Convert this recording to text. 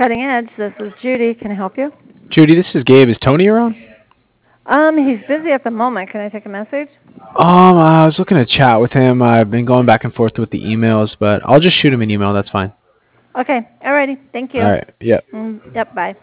Cutting Edge, this is Judy. Can I help you? Judy, this is Gabe. Is Tony around? He's busy at the moment. Can I take a message? I was looking to chat with him. I've been going back and forth with the emails, but I'll just shoot him an email. That's fine. Okay, alrighty. Thank All you. right. Yep. Yep, bye.